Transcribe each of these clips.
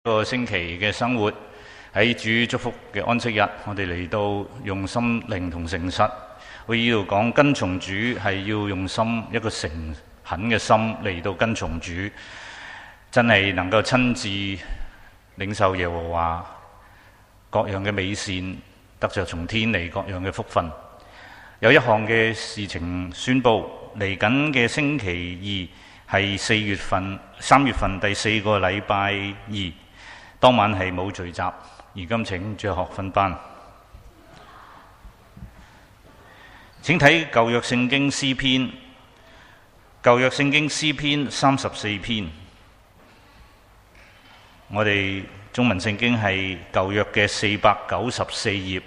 個星期嘅生活，喺主祝福嘅安息日，我哋嚟到用心靈同誠實。我呢度講跟從主係要用心，一個誠懇嘅心嚟到跟從主，真係能夠親自領受耶和華各樣嘅美善，得着從天嚟各樣嘅福分。有一項嘅事情宣佈，嚟緊嘅星期二係3月份第4個禮拜二，當晚係冇聚集，而今請主學分班。請睇舊約聖經詩篇，舊約聖經詩篇34篇。我哋中文聖經係舊約嘅494頁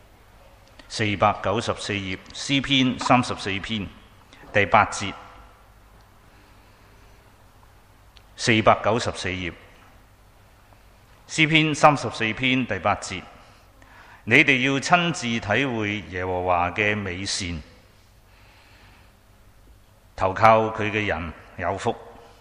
，494頁詩篇34篇第8節，494頁詩篇34篇第8節，你哋要親自體會耶和華嘅美善，投靠佢嘅人有福。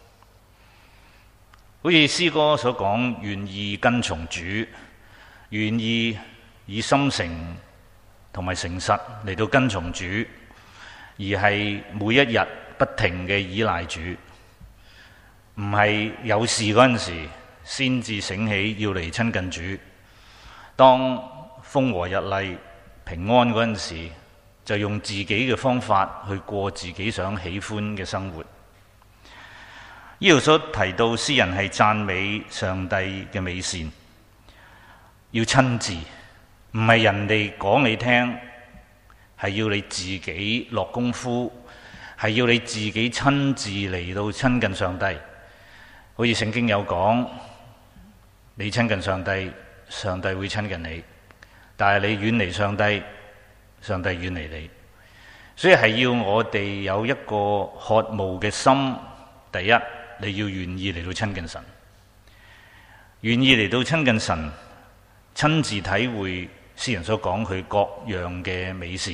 好似詩歌所講，願意跟從主，願意以心誠同埋誠實嚟到跟從主，而係每一日不停嘅依賴主，唔係有事嗰陣時先至醒起要嚟親近主，當風和日麗平安嗰陣時，就用自己嘅方法去過自己想喜歡嘅生活。呢度所提到詩人係讚美上帝嘅美善，要親自，唔係人哋講你聽，係要你自己落功夫，係要你自己親自嚟到親近上帝。好似聖經有講，你親近上帝，上帝會親近你，但係你遠離上帝，上帝遠離你。所以係要我哋有一個渴慕嘅心。第一，你要願意嚟到親近神，願意嚟到親近神，親自體會詩人所講佢各樣嘅美善，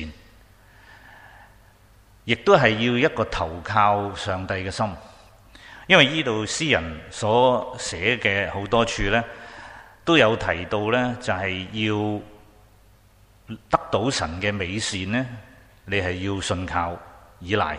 亦都係要一個投靠上帝嘅心。因為呢度詩人所寫嘅好多處呢，都有提到呢，就係要得到神嘅美善呢，你係要信靠依賴。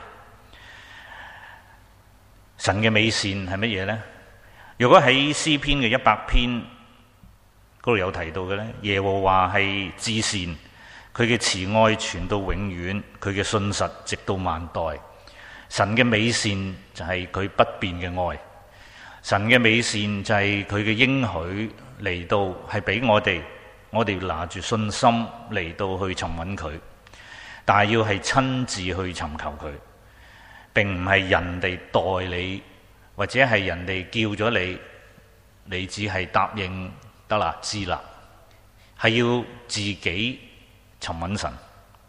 神嘅美善係乜嘢呢？如果喺詩篇嘅100篇嗰度有提到嘅呢，耶和華係至善，佢嘅慈愛傳到永遠，佢嘅信實直到萬代。神嘅美善就係佢不變嘅愛，神嘅美善就係佢嘅應許嚟到係俾我哋拿住信心嚟到去尋揾佢，但係要係親自去尋求佢，並唔係人哋代你，或者係人哋叫咗你，你只係答應得啦，知啦，係要自己尋揾神。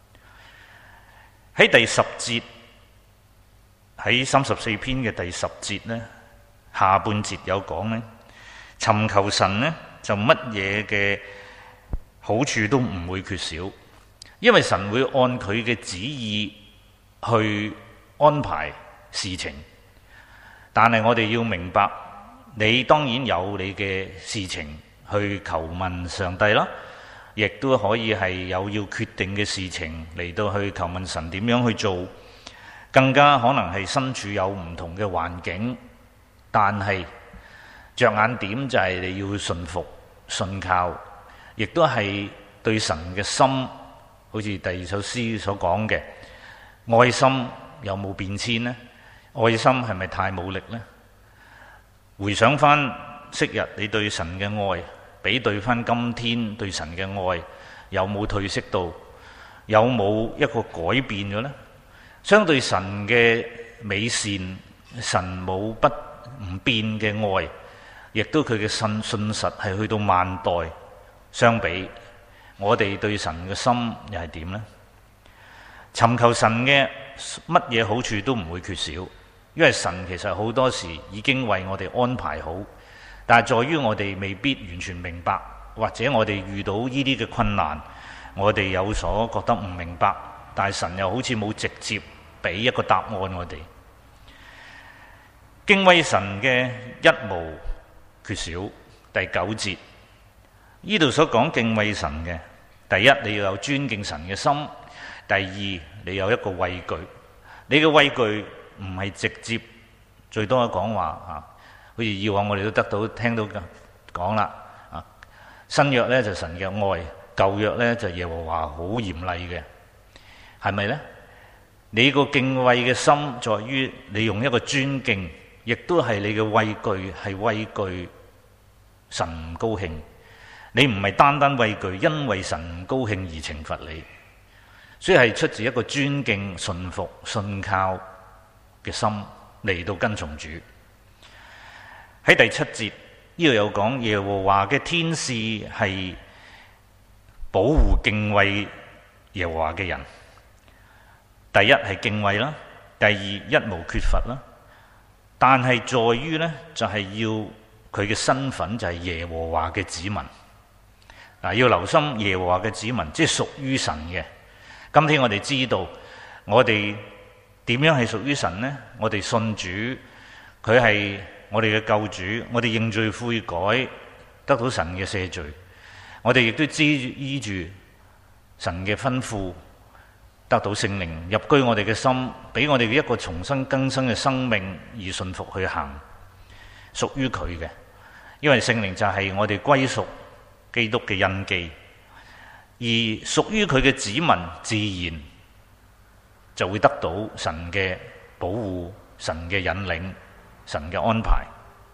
喺第10節，喺34篇嘅第10節呢，下半節有講呢，尋求神呢，就乜嘢嘅好處都唔會缺少，因為神會按佢嘅旨意去安排事情。但係我哋要明白，你當然有你嘅事情去求問上帝啦，亦都可以係有要決定嘅事情嚟到去求問神點樣去做，更加可能係身處有唔同嘅環境，但係着眼點就係你要順服信靠，亦都係對神嘅心，好似第二首詩所講嘅，愛心有冇變遷呢？愛心係咪太冇力呢？回想翻昔日你對神嘅愛，比對翻今天對神嘅愛，有冇退色到？有冇一個改變咗呢？相對神嘅美善，神冇唔變嘅愛，亦都佢嘅信實係去到萬代。相比我哋對神嘅心又係點呢？尋求神嘅乜嘢好處都唔會缺少，因為神其實好多時已經為我哋安排好，但係在於我哋未必完全明白，或者我哋遇到呢啲嘅困難，我哋有所覺得唔明白，但係神又好似冇直接俾一個答案我哋。敬畏神嘅一無缺少， 第9節，呢度所講敬畏神嘅，第一你要有尊敬神嘅心，第二你有一個畏懼。你嘅畏懼唔係直接最多嘅講話啊，好似以往我哋都聽到講啦啊，新約呢就神嘅愛，舊約呢就耶和華好嚴厲嘅，係咪呢？你個敬畏嘅心在於你用一個尊敬，亦都係你嘅畏懼，係畏懼神唔高興。你唔係單單畏懼，因為神唔高興而懲罰你，所以係出自一個尊敬、順服、信靠嘅心嚟到跟從主。喺第7節呢度有講，耶和華嘅天使係保護敬畏耶和華嘅人。第一係敬畏啦，第二一無缺乏啦。但係在於呢，就係要佢嘅身份就係耶和華嘅子民。嗱，要留心耶和華嘅子民，即係屬於神嘅。今天我哋知道，我哋點樣係屬於神呢？我哋信主，佢係我哋嘅救主，我哋認罪悔改，得到神嘅赦罪。我哋亦都依住神嘅吩咐，得到聖靈入居我哋嘅心，俾我哋一個重新更新嘅生命而順服去行，屬於佢嘅。因為聖靈就係我哋歸屬基督嘅印記，而屬於佢嘅子民自然就會得到神嘅保護、神嘅引領、神嘅安排。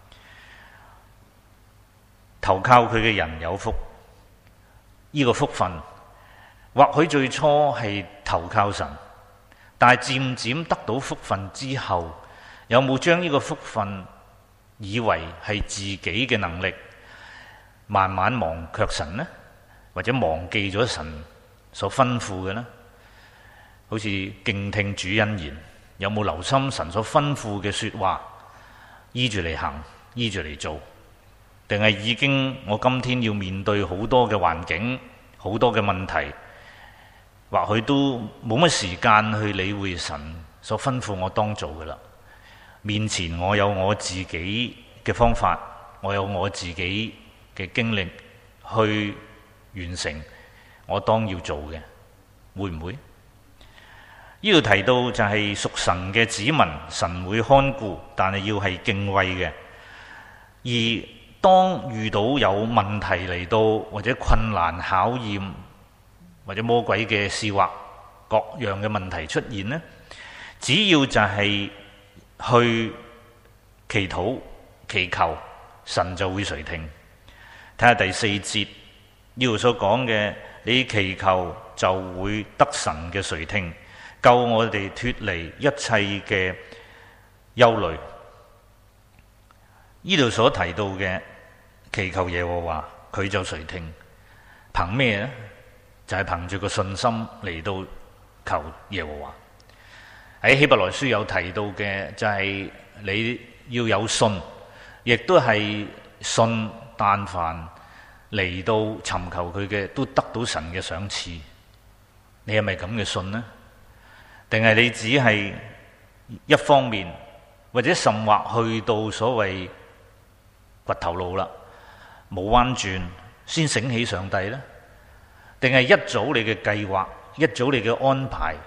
投靠佢嘅人有福，呢個福分或許最初係投靠神，但係漸漸得到福分之後，有冇將呢個福分以為係自己嘅能力，慢慢忘卻神呢？或者忘記咗神所吩咐嘅呢？好似敬聽主恩言，有冇留心神所吩咐嘅說話，依住嚟行，依住嚟做？定係已經我今天要面對好多嘅環境，好多嘅問題，或許都冇乜時間去理會神所吩咐我當做嘅啦。面前我有我自己嘅方法，我有我自己嘅經歷去完成我當要做嘅，會唔會？呢度提到就係屬神嘅子民，神會看顧，但係要係敬畏嘅。而當遇到有問題嚟到，或者困難考驗，或者魔鬼嘅試惑，各樣嘅問題出現呢，只要就係去祈禱祈求，神就會垂聽。睇下第4節呢度所講嘅，你祈求就會得神嘅垂聽，救我哋脫離一切嘅憂慮。呢度所提到嘅祈求耶和華，佢就垂聽。憑咩呢？就係憑住個信心嚟到求耶和華。喺希伯來書有提到嘅就係你要有信，亦都係信，但凡嚟到尋求佢嘅，都得到神嘅賞賜。你係咪咁嘅信呢？定係你只係一方面，或者甚或去到所謂掘頭路啦，冇彎轉先醒起上帝呢？定係一早你嘅計劃，一早你嘅安排，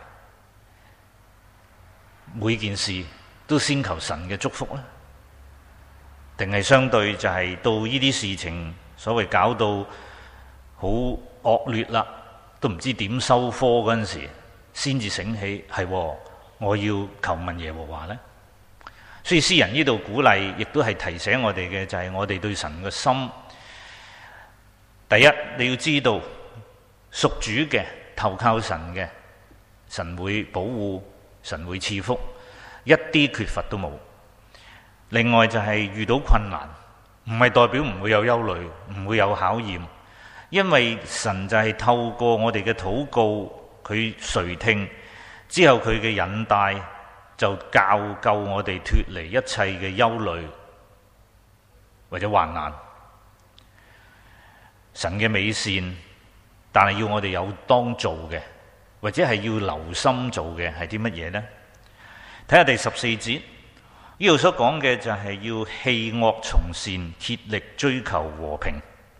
每件事都先求神嘅祝福呢？定係相對就係到呢啲事情所謂搞到好惡劣啦，都唔知點收科嗰陣時，先至醒起係我要求問耶和華呢？所以詩人呢度鼓勵，亦都係提醒我哋嘅，就係我哋對神嘅心。第一，你要知道屬主嘅投靠神嘅，神會保護，神會賜福，一啲缺乏都冇。另外就係遇到困難，唔係代表唔會有憂慮，唔會有考驗，因為神就係透過我哋嘅禱告，佢垂聽之後，佢嘅引帶就教救我哋脫離一切嘅憂慮或者患難。神嘅美善，但係要我哋有當做嘅，或者係要留心做嘅係啲乜嘢呢？睇下第14節， 呢度所講嘅就係要棄惡從善，竭力追求和平。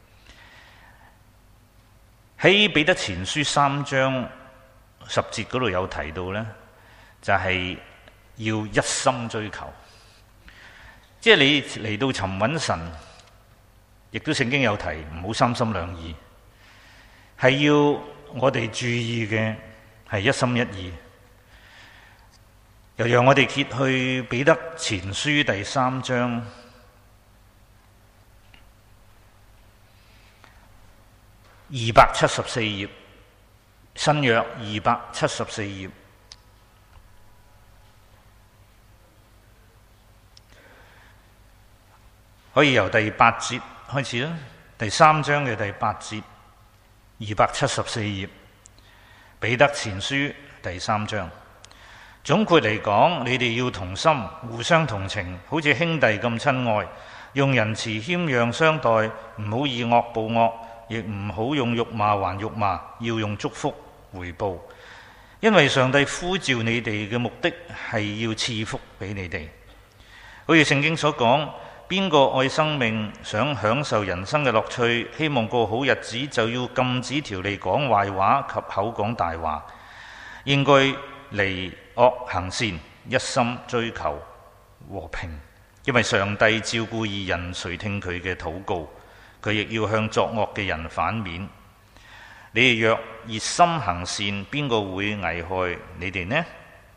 喺彼得前書3章10節嗰度有提到呢，就係要一心追求。即係你嚟到尋揾神，亦都聖經有提，唔好三心兩意，係要我哋注意嘅係一心一意。又讓我哋揭去彼得前書第3章274頁，新約274頁，可以由第8節開始啦。第3章嘅第8節，274頁，彼得前書第3章。總括嚟講，你哋要同心，互相同情，好似兄弟咁親愛，用仁慈謙讓相待，唔好以惡報惡，亦唔好用辱罵還辱罵，要用祝福回報。因為上帝呼召你哋嘅目的係要賜福俾你哋。好似聖經所講，邊個愛生命，想享受人生嘅樂趣，希望過好日子，就要禁止條脷講壞話及口講大話，應該離惡行善，一心追求和平。因為上帝照顧義人，垂聽佢嘅禱告，佢亦要向作惡嘅人反面。你哋若熱心行善，邊個會危害你哋呢？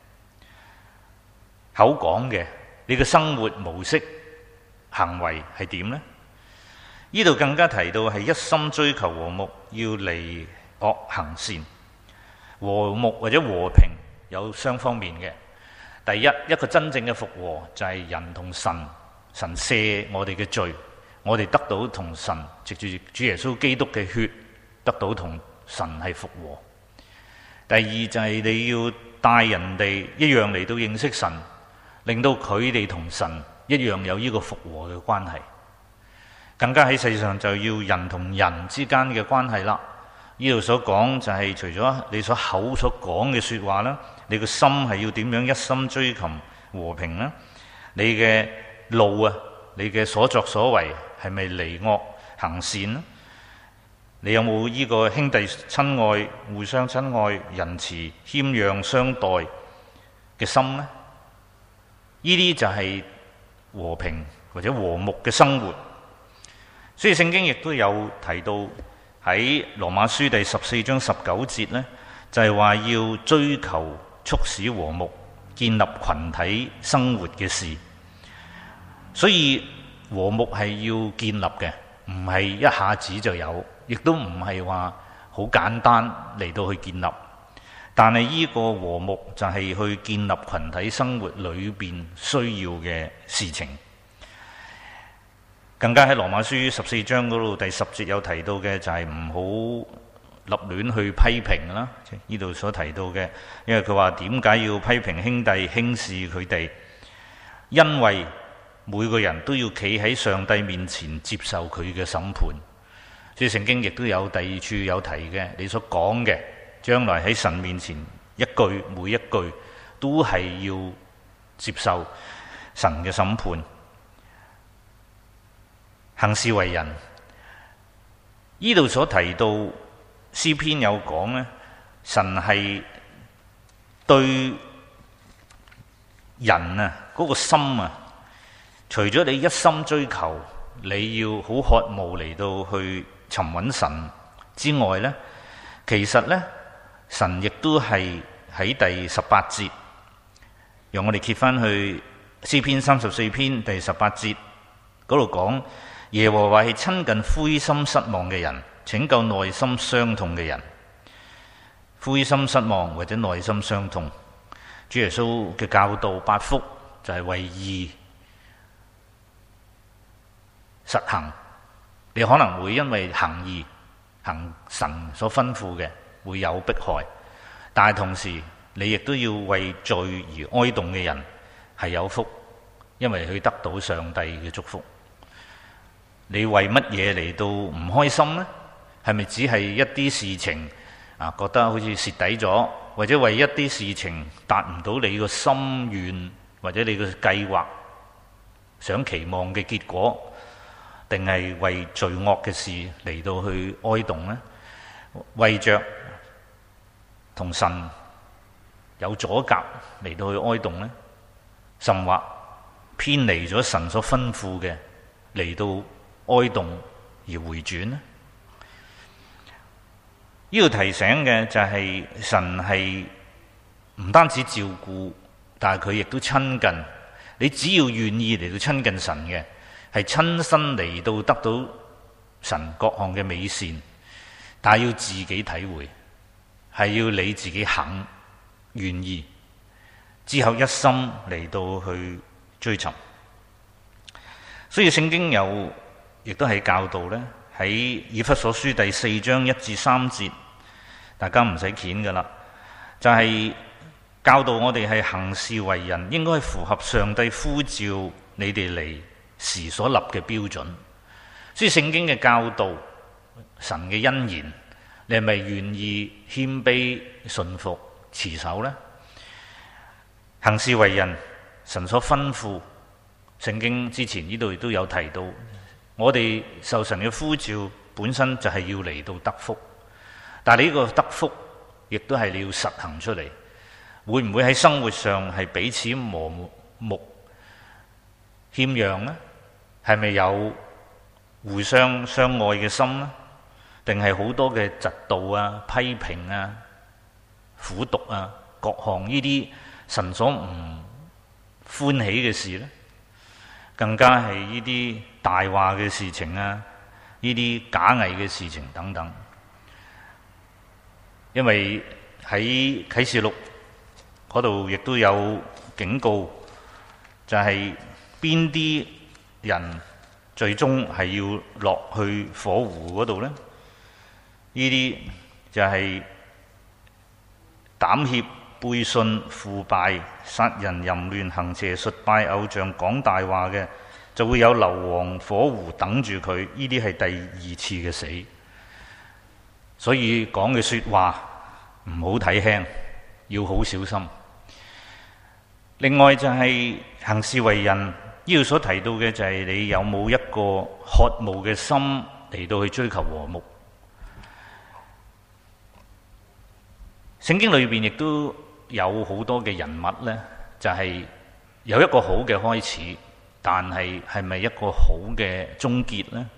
口講嘅，你嘅生活模式行為係點呢？呢度更加提到係一心追求和睦，要離惡行善。和睦或者和平有雙方面嘅。第一，一個真正嘅復和就係人同神赦我哋嘅罪，我哋得到同神藉住主耶穌基督嘅血得到同神係復和。第二就係你要帶人哋一樣嚟到認識神，令到佢哋同神一樣有呢個復和嘅關係。更加喺世上就要人同人之間嘅關係啦。呢度所講就係除咗你所口所講嘅說話啦，你個心係要點樣一心追求和平啦？你嘅路啊，你嘅所作所為係咪離惡行善呢？你有冇呢個兄弟親愛、互相親愛、仁慈謙讓相待嘅心呢？呢啲就係和平或者和睦嘅生活。所以聖經亦都有提到喺羅馬書第14章19節呢，就係話要追求促使和睦、建立群體生活嘅事。所以和睦係要建立嘅，唔係一下子就有，亦都唔係話好簡單嚟到去建立。但係呢個和睦就係去建立群體生活裏邊需要嘅事情。更加喺羅馬書14章嗰度第10節有提到嘅就係唔好立亂去批評啦。呢度所提到嘅，因為佢話點解要批評兄弟輕視佢哋？因為每個人都要企喺上帝面前接受佢嘅審判。所以聖經亦都有第二處有提嘅，你所講嘅將來喺神面前一句每一句都係要接受神嘅審判。行事為人，呢度所提到詩篇有講呢，神係對人啊嗰個心啊，除咗你一心追求，你要好渴慕嚟到去尋揾神之外呢，其實呢，神亦都係喺第18節，讓我哋揭翻去詩篇34篇第18節嗰度講。耶和華係親近灰心失望嘅人，拯救內心傷痛嘅人。灰心失望或者內心傷痛，主耶穌嘅教導8福就係為義實行。你可能會因為行義行神所吩咐嘅會有迫害，但係同時你亦都要為罪而哀慟嘅人係有福，因為佢得到上帝嘅祝福。你為乜嘢嚟到唔開心呢？係咪只係一啲事情啊，覺得好似蝕底咗，或者為一啲事情達唔到你個心願或者你個計劃想期望嘅結果，定係為罪惡嘅事嚟到去哀慟呢？為着同神有阻隔嚟到去哀慟呢？甚或偏離咗神所吩咐嘅嚟到哀慟而回轉呢？呢度提醒嘅就係神係唔單止照顧，但係佢亦都親近。你只要願意嚟到親近神嘅，係親身嚟到得到神各項嘅美善，但係要自己體會，係要你自己肯願意之後一心嚟到去追尋。所以聖經亦都係教導呢，喺以弗所書第4章1至3節，大家唔使攣噶啦，就係教導我哋係行事為人應該符合上帝呼召你哋嚟時所立嘅標準。所以聖經嘅教導，神嘅恩言，你係咪願意謙卑順服持守呢？行事為人，神所吩咐，聖經之前呢度亦都有提到，我哋受神嘅呼召本身就係要嚟到得福，但係呢個得福亦都係你要實行出嚟。會唔會喺生活上係彼此磨目謙讓呢？係咪有互相相愛嘅心呢？定係好多嘅嫉妒啊、批評啊、苦毒啊，各項呢啲神所唔歡喜嘅事呢？更加係呢啲大話嘅事情啊，呢啲假偽嘅事情等等。因為喺啟示錄嗰度亦都有警告，就係邊啲人最終係要落去火湖嗰度呢？呢啲就係膽怯、背信、腐敗、殺人、淫亂、行邪術、拜偶像、講大話嘅，就會有硫磺火湖等住佢。呢啲係第二次嘅死。所以講嘅說話唔好睇輕，要好小心。另外就係行事為人，呢度所提到嘅就係你有冇一個渴慕嘅心嚟到去追求和睦。聖經裏邊亦都有好多嘅人物呢，就係有一個好嘅開始，但係咪一個好嘅終結呢？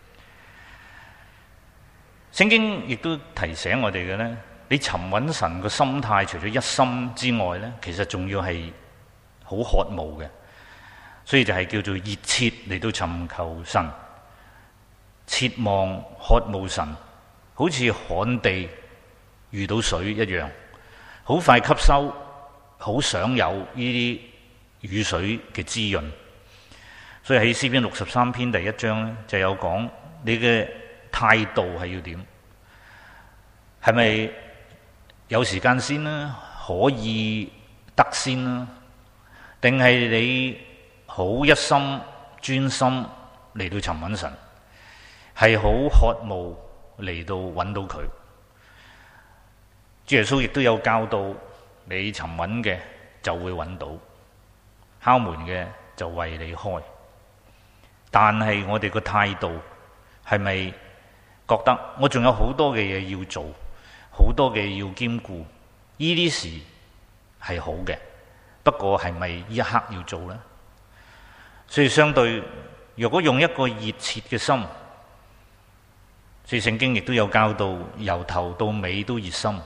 聖經亦都提醒我哋嘅呢，你尋揾神個心態，除咗一心之外呢，其實仲要係好渴慕嘅，所以就係叫做熱切嚟到尋求神，切望渴慕神，好似旱地遇到水一樣，好快吸收，好想有呢啲雨水嘅滋潤。所以喺詩篇63篇第1章呢，就有講你嘅態度係要點？係咪有時間先啦？可以得先啦？定係你好一心專心嚟到尋揾神，係好渴慕嚟到揾到佢？主耶穌亦都有教導，你尋揾嘅就會揾到，敲門嘅就為你開。但係我哋個態度係咪覺得我仲有好多嘅嘢要做，好多嘅嘢要兼顧？呢啲事係好嘅，不過係咪呢一刻要做呢？所以相對，如果用一個熱切嘅心，所以聖經亦都有教導，由頭到尾都熱心。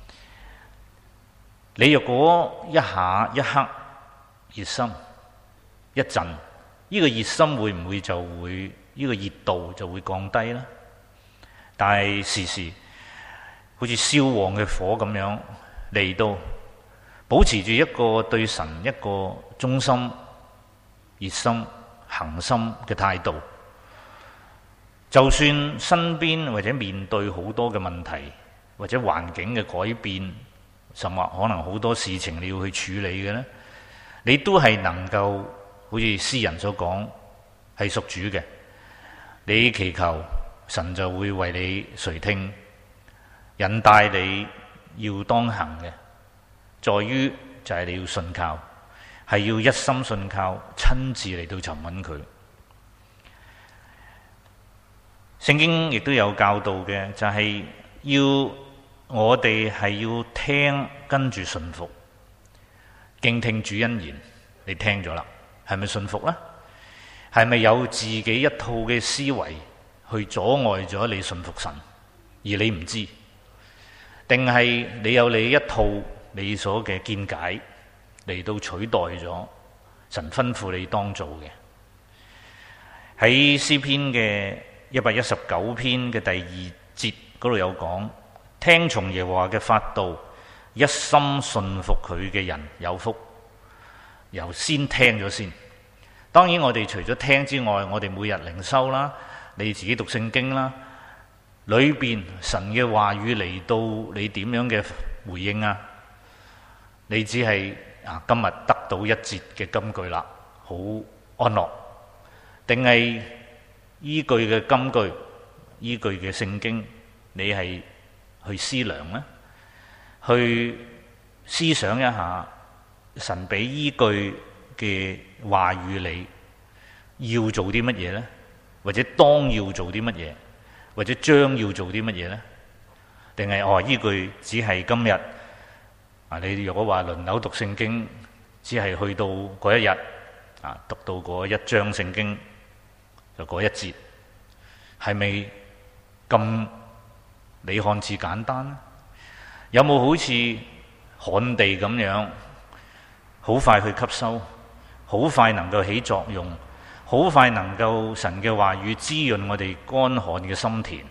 你若果一下一刻熱心一陣，呢個熱心會唔會就會呢個熱度就會降低呢？但係時時好似燒旺嘅火咁樣嚟到，保持住一個對神一個忠心、熱心、恒心嘅態度，就算身邊或者面對好多嘅問題或者環境嘅改變，甚或可能好多事情你要去處理嘅呢，你都係能夠好似詩人所講，係屬主嘅。你祈求神就會為你垂聽，引帶你要當行嘅，在於就係你要信靠， 係要一心信靠，親自嚟到尋揾佢。聖經亦都有教導嘅，就係要我哋係要聽，跟住信服，敬聽主恩言。你聽咗啦，係咪信服呢？係咪有自己一套嘅思維去阻礙咗你信服神，而你唔知？定係你有你一套你所嘅見解嚟到取代咗神吩咐你當做嘅？喺詩篇嘅119篇嘅第2節嗰度有講，聽從耶和華嘅法度，一心信服佢嘅人有福。由先聽咗先。當然我哋除咗聽之外，我哋每日靈修啦，你自己讀聖經啦，裏邊神嘅話語嚟到，你點樣嘅回應啊？你只係今日得到一節嘅金句啦，好安樂，定係依句嘅金句，依句嘅聖經，你係去思量呢？去思想一下神俾依句嘅話語，你要做啲乜嘢呢？或者當要做啲乜嘢？或者將要做啲乜嘢呢？定係依句只係今日你如果話輪流讀聖經，只係去到嗰一日讀到嗰一章聖經就嗰一節，係咪咁你看似簡單呢？有冇好似旱地咁樣好快去吸收，好快能夠起作用，好快能夠神嘅話語滋潤我哋乾旱嘅心田？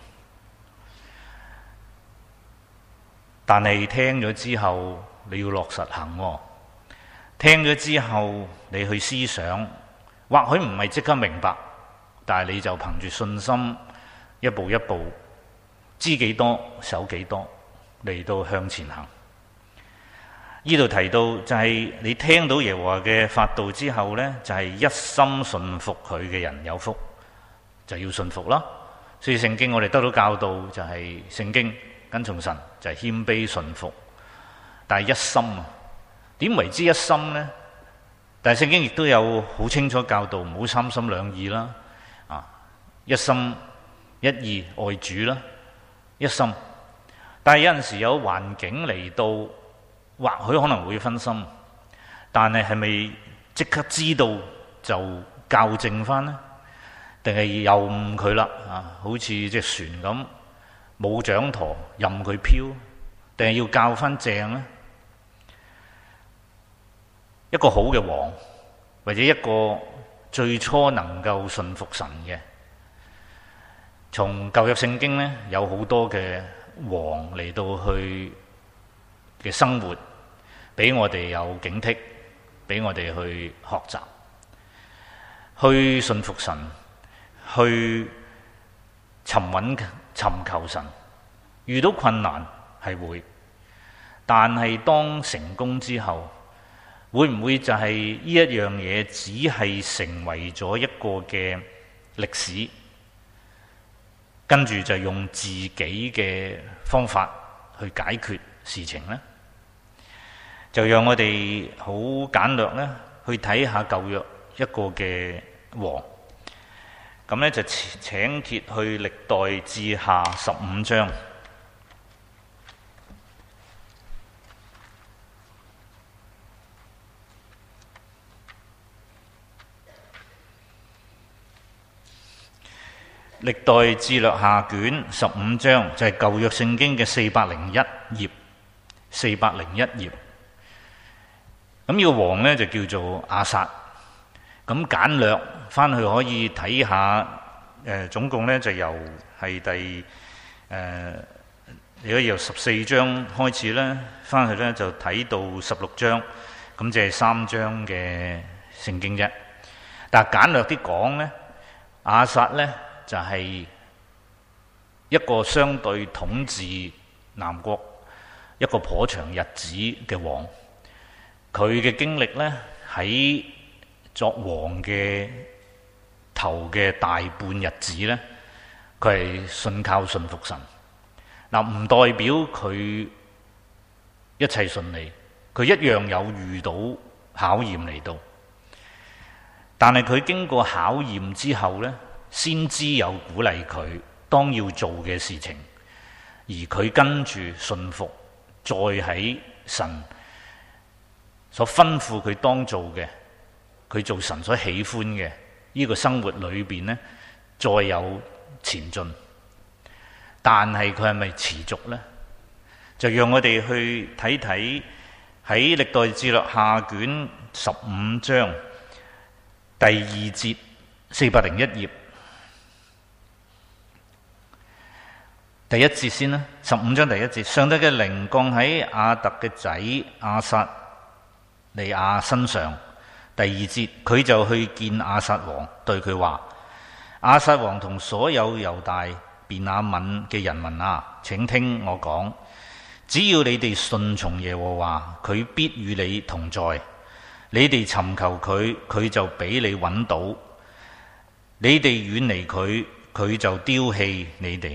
但係聽咗之後你要落實行，聽咗之後你去思想，或許唔係即刻明白，但係你就憑住信心一步一步知幾多守幾多嚟到向前行。呢度提到就係你聽到耶和華嘅法度之後呢，就係一心信服佢嘅人有福，就要信服啦。所以聖經我哋得到教導就係聖經跟從神就係謙卑信服，但係一心點為之一心呢？但係聖經亦都有好清楚教導，唔好三心兩意啦，一心一意愛主啦，一心。但係有陣時有環境嚟到，或許可能會分心，但係係咪即刻知道就校正翻呢？定係由佢啦？好似隻船咁冇掌舵任佢飄，定係要校翻正呢？一個好嘅王，或者一個最初能夠信服神嘅，從舊約聖經呢，有好多嘅王嚟到去嘅生活，俾我哋有警惕，俾我哋去學習，去信服神，去尋求神。遇到困難係會，但係當成功之後，會唔會就係呢一樣嘢只係成為咗一個嘅歷史，跟住就用自己嘅方法去解決事情呢？就讓我哋好簡略呢去睇下舊約一個嘅王。咁呢就請揭去歷代志下15章。歷代志略下卷15章就係舊約聖經嘅401頁，401頁。咁呢個王呢就叫做亞薩。咁簡略翻去可以睇下，總共呢就由係如果由14章開始呢，翻去呢就睇到16章，咁就係3章嘅聖經啫。但係簡略啲講呢，亞薩呢就係一個相對統治南國一個頗長日子嘅王。佢嘅經歷呢，喺作王嘅頭嘅大半日子呢，佢係信靠信服神。唔代表佢一切順利，佢一樣有遇到考驗嚟到。但係佢經過考驗之後呢，先知有鼓勵佢當要做嘅事情，而佢跟住信服，再喺神所吩咐佢當做嘅，佢做神所喜歡嘅呢個生活裏邊呢，再有前進。但係佢係咪持續呢？就讓我哋去睇睇喺歷代志略下卷15章第2節401頁第1節先啦。15章第1節，上帝嘅靈降喺亞特嘅仔亞撒利亞身上。第2節，佢就去見亞撒王，對佢話：亞撒王同所有猶大便雅憫嘅人民啊，請聽我講，只要你哋順從耶和華，佢必與你同在。你哋尋求佢，佢就俾你揾到；你哋遠離佢，佢就丟棄你哋。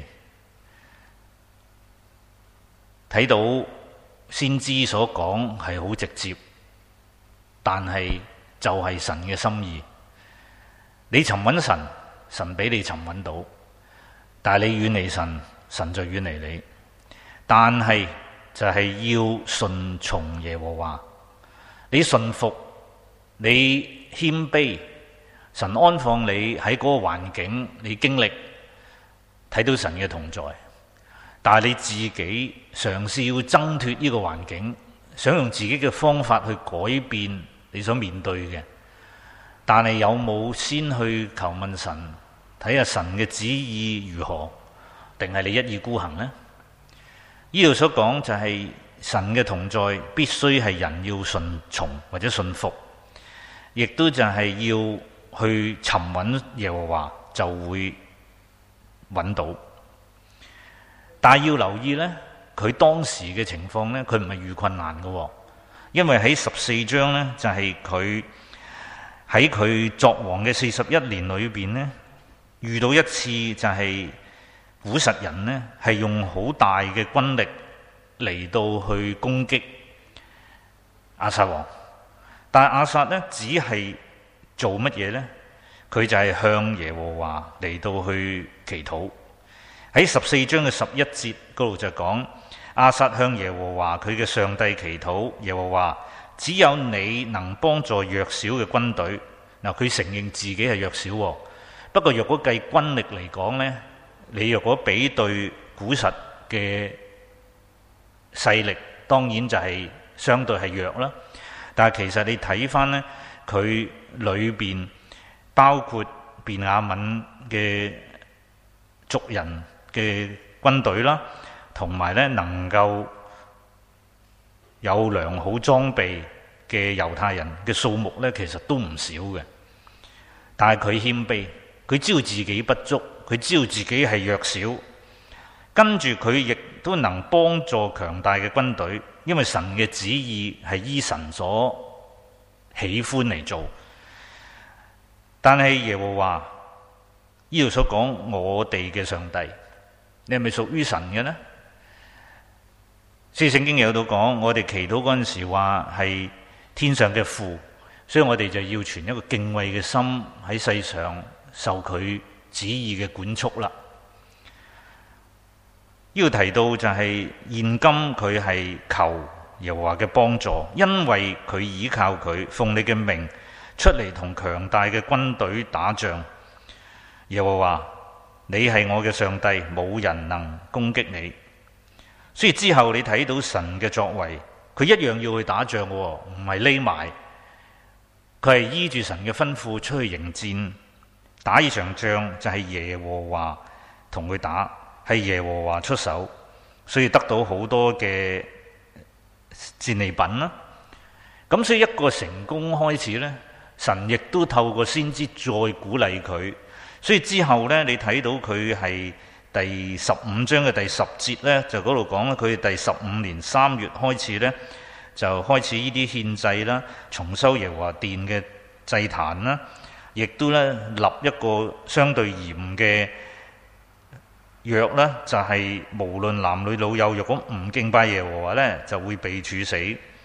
睇到先知所講係好直接，但係就係神嘅心意。你尋揾神，神俾你尋揾到；但係你遠離神，神就遠離你。但係就係要順從耶和華，你順服，你謙卑，神安放你喺嗰個環境，你經歷睇到神嘅同在。但係你自己嘗試要掙脫呢個環境，想用自己嘅方法去改變你所面對嘅，但係有冇先去求問神，睇下神嘅旨意如何，定係你一意孤行呢？呢度所講就係神嘅同在必須係人要順從或者信服，亦都就係要去尋揾耶和華就會揾到。但係要留意呢，佢當時嘅情況呢，佢唔係遇困難嘅，因為喺14章呢，就係佢喺佢作王嘅41年裏邊呢，遇到一次就係古實人呢，係用好大嘅軍力嚟到去攻擊亞撒王，但係亞撒呢，只係做乜嘢呢？佢就係向耶和華嚟到去祈禱。喺14章嘅11節嗰度就講，亞撒向耶和華佢嘅上帝祈禱，耶和華，只有你能幫助弱小嘅軍隊。嗱，佢承認自己係弱小，不過若果計軍力嚟講呢，你若果比對古實嘅勢力，當然就係相對係弱啦。但係其實你睇翻呢，佢裏邊包括便雅憫嘅族人嘅軍隊啦，同埋咧能夠有良好裝備嘅猶太人嘅數目咧，其實都唔少嘅。但係佢謙卑，佢知道自己不足，佢知道自己係弱小，跟住佢亦都能幫助強大嘅軍隊，因為神嘅旨意係依神所喜歡嚟做。但係耶和華呢度所講，我哋嘅上帝，你係咪屬於神嘅呢？所以聖經有到講，我哋祈禱嗰陣時話係天上嘅父，所以我哋就要存一個敬畏嘅心喺世上受佢旨意嘅管束啦。呢度提到就係現今佢係求耶和華嘅幫助，因為佢倚靠佢，奉你嘅名出嚟同強大嘅軍隊打仗。耶和華，你係我嘅上帝，冇人能攻擊你。所以之後你睇到神嘅作為，佢一樣要去打仗嘅，唔係匿埋，佢係依住神嘅吩咐出去迎戰，打呢場仗就係耶和華同佢打，係耶和華出手，所以得到好多嘅戰利品啦。咁所以一個成功開始呢，神亦都透過先知再鼓勵佢。所以之後呢，你睇到佢係第15章嘅第10節呢，就嗰度講咧，佢第15年3月開始呢，就開始呢啲獻祭啦，重修耶和華殿嘅祭壇啦，亦都咧立一個相對嚴嘅約啦，就係無論男女老幼，若果唔敬拜耶和華呢，就會被處死。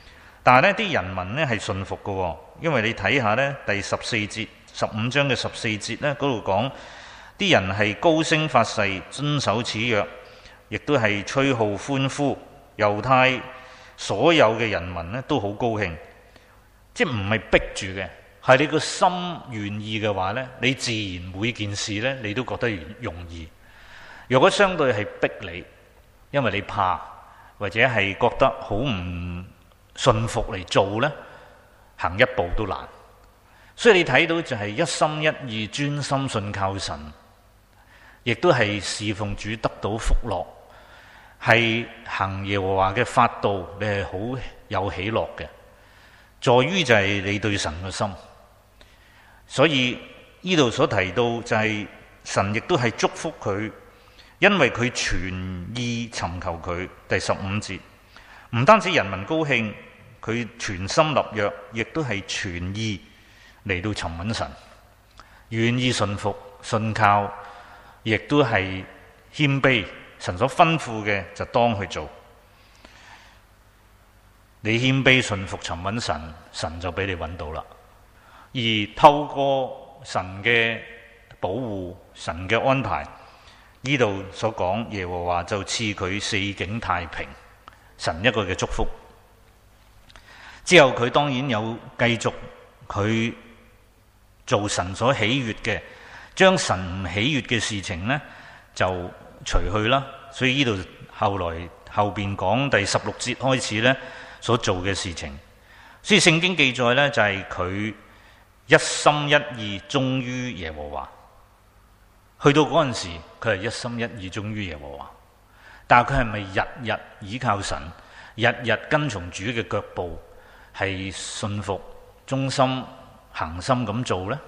但係呢啲人民呢係信服嘅，因為你睇下呢第14節15章嘅14節呢，嗰度講啲人係高聲發誓遵守此約，亦都係吹號歡呼。猶太所有嘅人民呢都好高興，即係唔係逼住嘅，係你個心願意嘅話呢，你自然每件事呢你都覺得容易。如果相對係逼你，因為你怕或者係覺得好唔信服嚟做呢，行一步都難。所以你睇到就係一心一意專心信靠神，亦都係侍奉主得到福樂，係行耶和華嘅法度，你係好有喜樂嘅，在於就係你對神嘅心。所以呢度所提到就係神亦都係祝福佢，因為佢全意尋求佢。第15節唔單止人民高興，佢全心立約，亦都係全意嚟到尋揾神，願意信服信靠，亦都係謙卑。神所吩咐嘅就當去做。你謙卑信服尋揾神，神就俾你揾到啦。而透過神嘅保護、神嘅安排，呢度所講耶和華就賜佢四境太平，神一個嘅祝福。之後佢當然有繼續佢做神所喜悅嘅，將神唔喜悅嘅事情呢就除去啦。所以呢度後邊講第16節開始呢所做嘅事情。所以聖經記載呢，就係佢一心一意忠於耶和華。去到嗰陣時佢係一心一意忠於耶和華，但係佢係咪日日倚靠神，日日跟從主嘅腳步，係信服忠心恆心咁做呢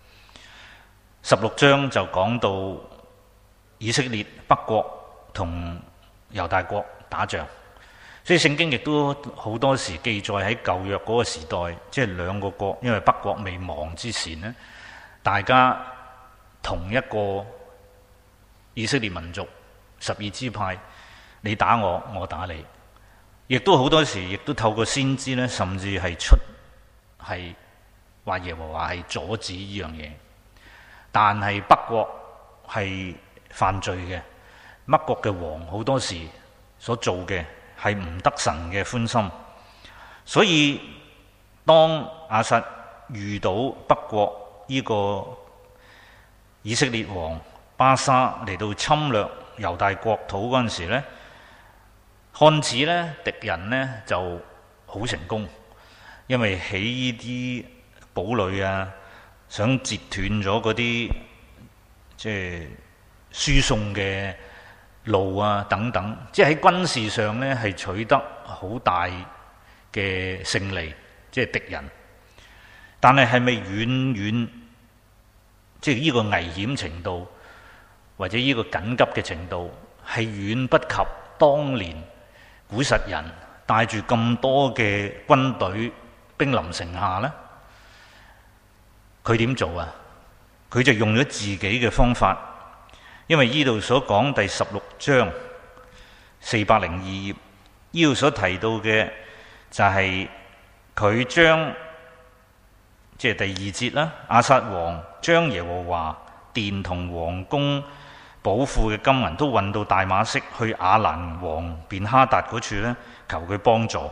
？16章就講到以色列北國同猶大國打仗，所以聖經亦都好多時記載喺舊約嗰個時代，即係兩個國，因為北國未亡之前呢，大家同一個以色列民族12支派，你打我，我打你，亦都好多時亦都透過先知呢，甚至係話耶和華係阻止呢樣嘢，但係北國係犯罪嘅。北國嘅王好多時所做嘅係唔得神嘅歡心，所以當亞撒遇到北國呢個以色列王巴沙嚟到侵略猶大國土嗰陣時呢，看似呢敵人呢就好成功，因為起呢啲堡壘啊，想截斷咗嗰啲即係輸送嘅路啊等等，即係喺軍事上呢係取得好大嘅勝利，即係敵人。但係咪遠即係呢個危險程度或者呢個緊急嘅程度係遠不及當年古實人帶住咁多嘅軍隊兵臨城下呢？佢點做啊？佢就用咗自己嘅方法。因為呢度所講第16章402頁，呢度所提到嘅就係佢將即係第2節啦，亞撒王將耶和華殿同王宮寶庫嘅金銀都運到大馬色去亞蘭王便哈達嗰處呢，求佢幫助。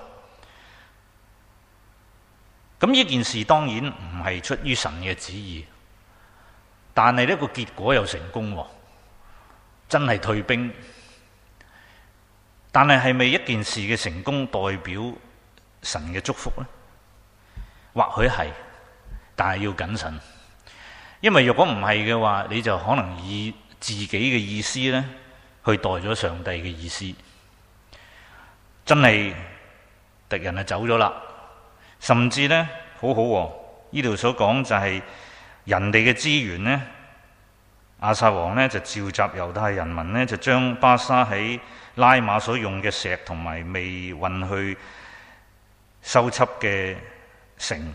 咁呢件事當然唔係出於神嘅旨意，但係呢個結果又成功喎。真係退兵，但係咪一件事嘅成功代表神嘅祝福呢？或許係，但係要謹慎，因為如果唔係嘅話，你就可能以自己嘅意思呢去代咗上帝嘅意思，真係敵人就走咗啦，甚至呢，好喎，呢度所講就係人哋嘅資源呢。亞撒王呢就召集猶太人民呢，就將巴沙喺拉馬所用嘅石同埋未運去修葺嘅城，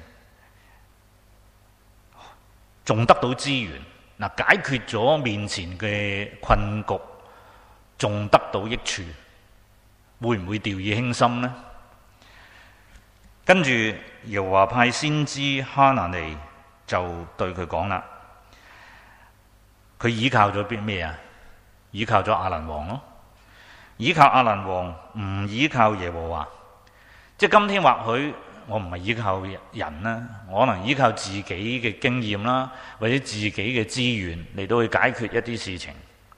仲得到資源。解決咗面前嘅困局，仲得到益處，會唔會掉以輕心呢？ 跟住耶和華派先知哈拿尼就對佢講啦，佢依靠咗邊咩啊？依靠咗亞蘭王咯，依靠亞蘭王，唔依靠耶和華。即係今天或許我唔係依靠人啦，我可能依靠自己嘅經驗啦，或者自己嘅資源嚟到去解決一啲事情。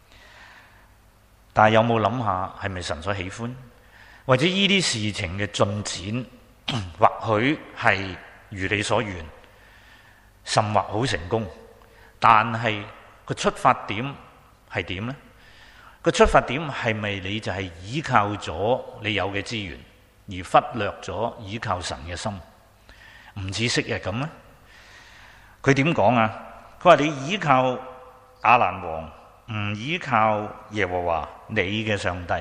但係有冇諗下係咪神所喜歡？或者呢啲事情嘅進展，或許係如你所願，甚或好成功。但係個出發點係點呢？個出發點係咪你就係依靠咗你有嘅資源，而忽略咗依靠神嘅心？唔似昔日咁呢？佢點講啊？佢話你依靠亞蘭王，唔依靠耶和華你嘅上帝，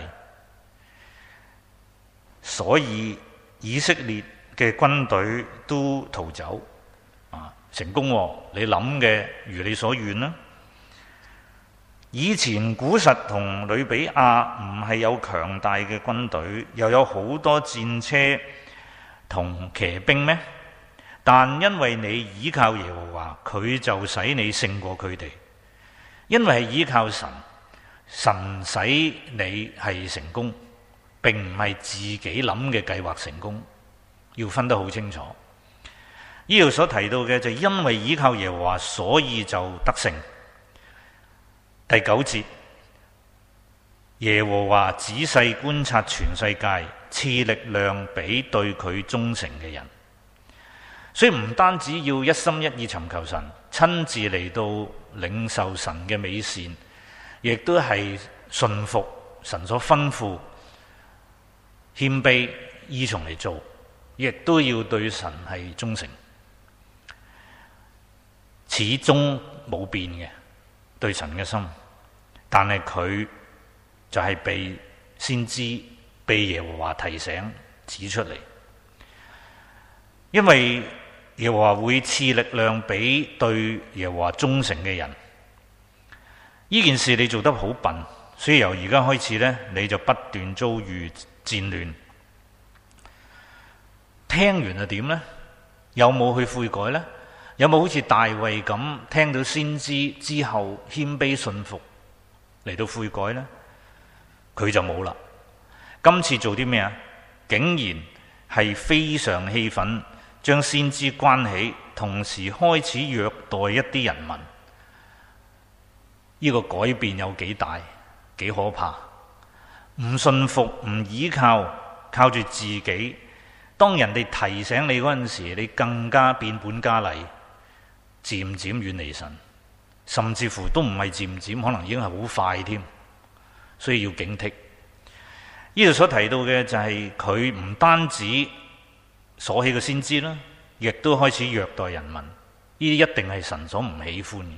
所以以色列嘅軍隊都逃走成功喎。你諗嘅如你所願啦。以前古實同呂比亞唔係有強大嘅軍隊，又有好多戰車同騎兵咩？但因為你依靠耶和華，佢就使你勝過佢哋。因為係依靠神，神使你係成功，並唔係自己諗嘅計劃成功，要分得好清楚。呢度所提到嘅就因為依靠耶和華，所以就得勝。第9節，耶和華仔細觀察全世界，賜力量俾對佢忠誠嘅人。所以唔單止要一心一意尋求神，親自嚟到領受神嘅美善，亦都係順服神所吩咐，謙卑依從嚟做，亦都要對神係忠誠，始終冇變嘅對神嘅心。但係佢就係被先知、被耶和華提醒指出嚟，因為耶和華會賜力量俾對耶和華忠誠嘅人。呢件事你做得好笨，所以由而家開始呢，你就不斷遭遇戰亂。聽完又點呢？有冇去悔改呢？有冇好似大衛咁聽到先知之後謙卑順服嚟到悔改呢？佢就冇啦。今次做啲咩啊？竟然係非常氣憤，將先知關起，同時開始虐待一啲人民。呢個改變有幾大，幾可怕？唔信服，唔依靠，靠住自己。當人哋提醒你嗰陣時，你更加變本加厲，漸漸遠離神，甚至乎都唔係漸漸，可能已經係好快添。所以要警惕。呢度所提到嘅就係佢唔單止鎖起個先知啦，亦都開始虐待人民。呢啲一定係神所唔喜歡嘅。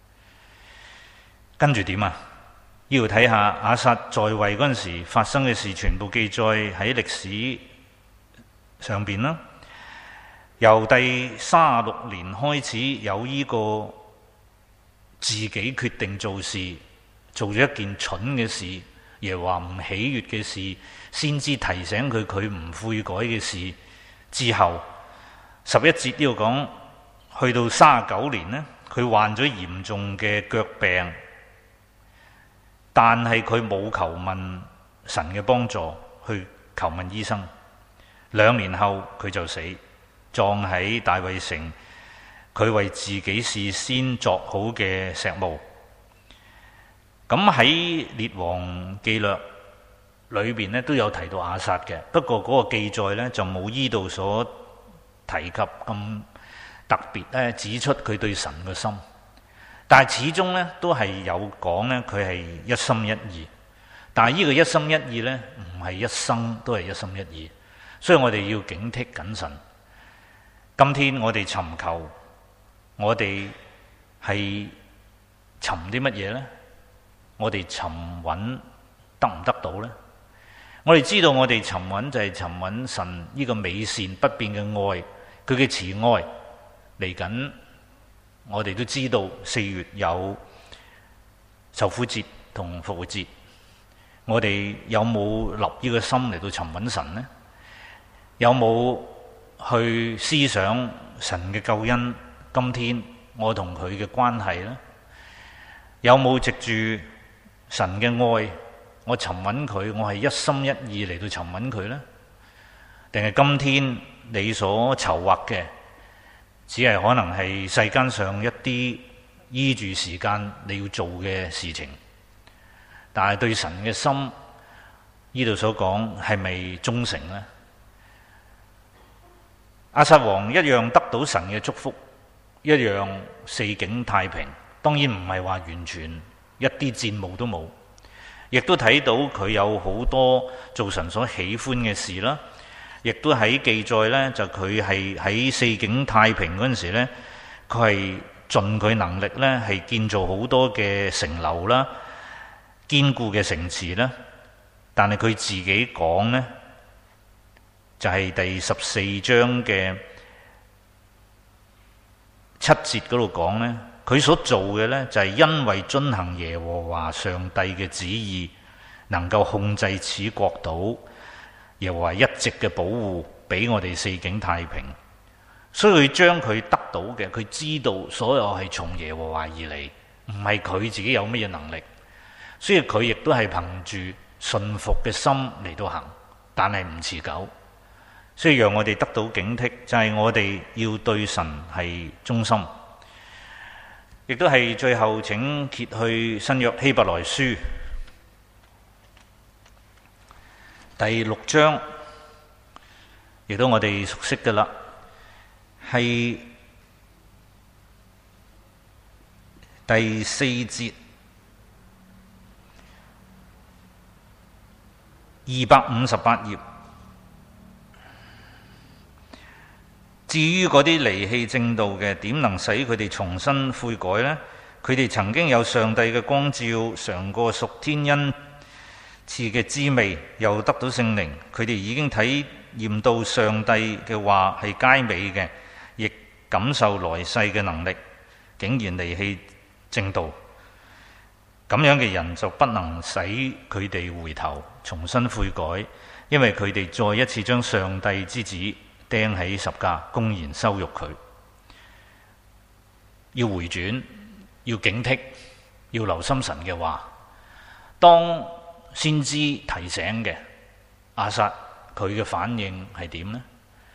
跟住點啊？呢度睇下亞撒在位嗰陣時發生嘅事，全部記載喺歷史上邊啦。由第36年開始有呢個自己決定做事，做咗一件蠢嘅事，耶和華唔喜悅嘅事，先知提醒佢唔悔改嘅事之後，11節呢度講，去到39年呢，佢患咗嚴重嘅腳病，但係佢冇求問神嘅幫助，去求問醫生。2年後佢就死，葬喺大衛城，佢為自己事先作好嘅石墓。咁喺列王記略裏邊咧都有提到亞撒嘅，不過嗰個記載呢，就冇依度所提及咁特別咧，指出佢對神嘅心。但係始終呢，都係有講呢，佢係一心一意。但係呢個一心一意呢，唔係一生都係一心一意，所以我哋要警惕謹慎。今天我哋尋求，我哋係尋啲乜嘢呢？我哋尋揾得唔得到呢？我哋知道我哋尋揾就係尋揾神呢個美善不變嘅愛，佢嘅慈愛嚟緊。我哋都知道4月有受苦節同復活節，我哋有冇立呢個心嚟到尋揾神呢？有冇去思想神嘅救恩？今天我同佢嘅關係呢，有冇藉住神嘅愛，我尋揾佢，我係一心一意嚟到尋揾佢呢？定係今天你所籌劃嘅，只係可能係世間上一啲依住時間你要做嘅事情，但係對神嘅心呢度所講係咪忠誠呢？亞撒王一樣得到神嘅祝福，一樣四境太平，當然唔係話完全一啲戰務都冇，亦都睇到佢有好多做神所喜歡嘅事啦。亦都喺記載呢，就佢係喺四境太平嗰陣時呢，佢係盡佢能力呢，係建造好多嘅城樓啦、堅固嘅城池啦。但係佢自己講呢，就係第14章嘅7節嗰度講呢，佢所做嘅呢，就係因為遵行耶和華上帝嘅旨意，能夠控制此國土。耶和華一直嘅保護，俾我哋四境太平，所以佢將佢得到嘅，佢知道所有係從耶和華而嚟，唔係佢自己有乜嘢能力，所以佢亦都係憑住信服嘅心嚟到行，但係唔持久，所以讓我哋得到警惕，就係我哋要對神係忠心，亦都係最後請揭去新約希伯來書第6章，亦都我哋熟悉嘅啦，係第4節258頁。至於嗰啲離棄正道嘅，點能使佢哋重新悔改呢？佢哋曾經有上帝嘅光照，嘗過屬天恩賜嘅滋味，又得到聖靈，佢哋已經體驗到上帝嘅話係佳美嘅，亦感受來世嘅能力，竟然離棄正道。咁樣嘅人就不能使佢哋回頭重新悔改，因為佢哋再一次將上帝之子釘喺十架，公然羞辱佢。要回轉，要警惕，要留心神嘅話。當先知提醒嘅亞撒，佢嘅反應係點呢？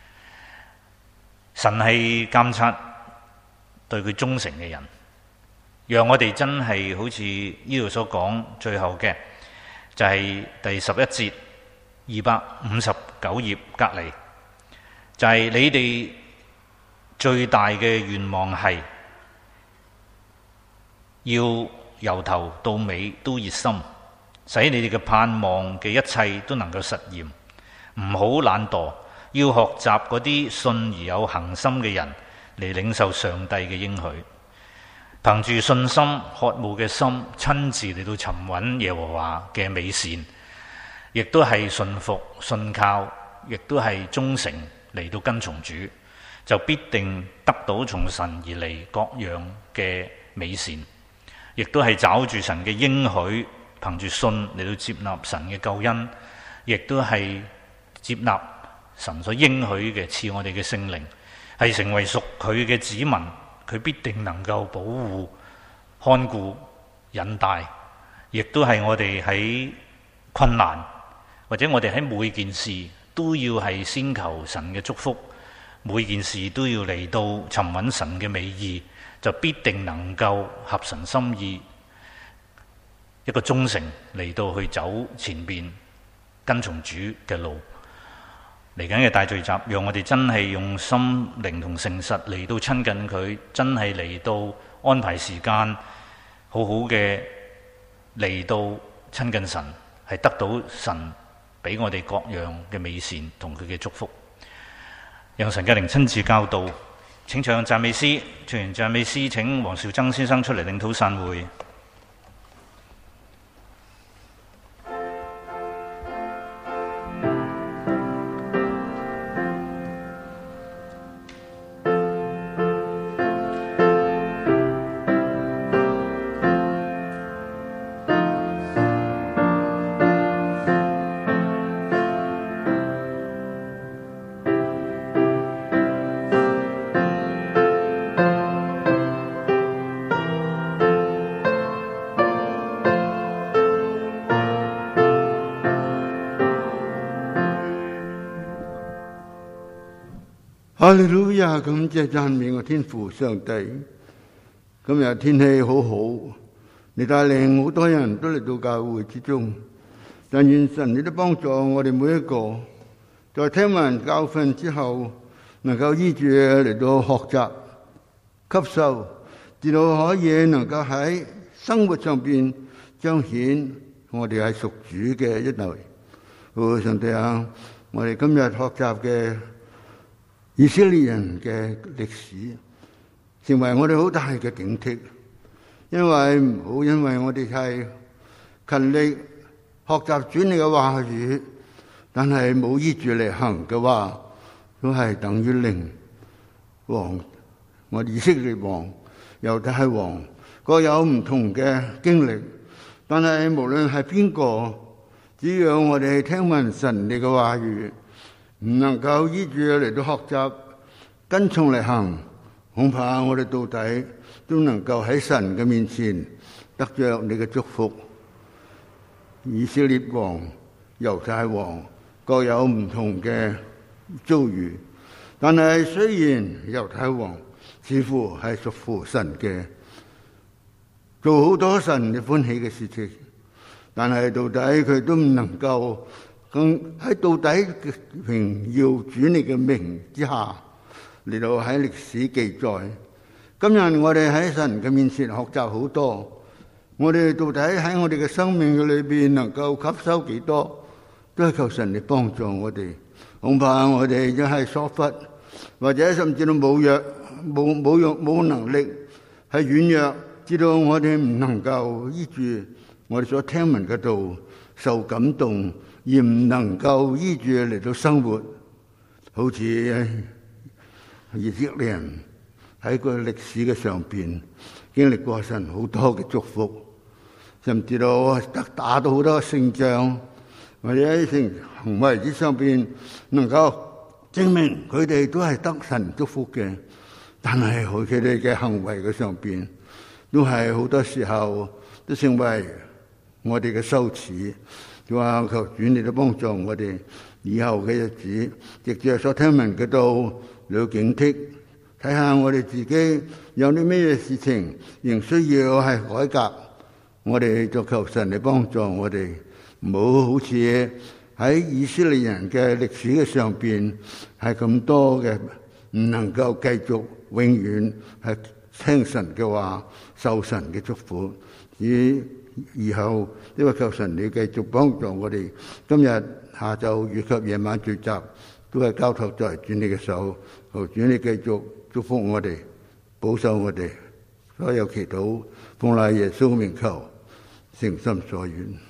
神係監察對佢忠誠嘅人，讓我哋真係好似呢度所講，最後嘅就係第11節259頁隔離，就係你哋最大嘅願望係要由頭到尾都熱心，使你哋嘅盼望嘅一切都能夠實現，唔好懶惰，要學習嗰啲信而有恒心嘅人嚟領受上帝嘅應許，憑住信心渴慕嘅心，親自嚟到尋揾耶和華嘅美善，亦都係信服信靠，亦都係忠誠嚟到跟從主，就必定得到從神而嚟各樣嘅美善，亦都係找住神嘅應許，憑住信嚟到接納神嘅救恩，亦都係接納神所應許嘅賜我哋嘅聖靈，係成為屬佢嘅子民，佢必定能夠保護、看顧、引帶，亦都係我哋喺困難或者我哋喺每件事都要係先求神嘅祝福，每件事都要嚟到尋揾神嘅美意，就必定能夠合神心意，一個忠誠嚟到去走前邊跟從主嘅路。嚟緊嘅大聚集，讓我哋真係用心靈同誠實嚟到親近佢，真係嚟到安排時間，好好嘅嚟到親近神，係得到神俾我哋各樣嘅美善同佢嘅祝福。讓神嘅靈親自教導。請唱讚美詩，唱完讚美詩，請黃兆曾先生出嚟領禱散會。 哈利路亞！感謝讚美我天父上帝。今日天氣好好，你帶領好多人都嚟到教會之中。但願神你都幫助我哋每一個，在聽完教訓之後，能夠依住嚟到學習、吸收，直到可以能夠喺生活上邊彰顯我哋係屬主嘅一類。上帝啊，我哋今日學習嘅以色列人嘅歷史，成為我哋好大嘅警惕。因為唔好因為我哋係勤力學習主你嘅話語，但係冇依住嚟行嘅話，都係等於零。王，我以色列王、猶大王各有唔同嘅經歷，但係無論係邊個，只要我哋聽聞神你嘅話語，唔能夠依住嚟到學習跟從嚟行，恐怕我哋到底都能夠喺神嘅面前得着你嘅祝福。以色列王、猶大王各有唔同嘅遭遇，但係雖然猶大王似乎係屬乎神嘅，做好多神你歡喜嘅事情，但係到底佢都唔能夠喺到底嘅榮耀主你嘅名之下嚟到喺歷史記載。今日我哋喺神嘅面前學習好多，我哋到底喺我哋嘅生命嘅裏邊能夠吸收幾多，都係求神嚟幫助我哋。恐怕我哋亦係疏忽，或者甚至都冇能力，係軟弱，知道我哋唔能夠依住我哋所聽聞嘅道受感動，而唔能夠依住嚟到生活。好似以色列人喺個歷史嘅上邊經歷過神好多嘅祝福，甚至到打到好多勝仗，或者喺行為之上邊能夠證明佢哋都係得神祝福嘅。但係佢哋嘅行為嘅上邊都係好多時候都成為我哋嘅羞恥。就話求主你都幫助我哋以後嘅日子，藉著所聽聞嘅道要警惕，睇下我哋自己有啲咩事情仍需要係改革。我哋就求神嚟幫助我哋，唔好好似喺以色列人嘅歷史嘅上邊係咁多嘅，唔能夠繼續永遠係聽神嘅話，受神嘅祝福。以後呢個求神你繼續幫助我哋，今日下晝以及夜晚聚集都係交託在主你嘅手，求主你繼續祝福我哋，保守我哋，所有祈禱奉賴耶穌名求，誠心所願。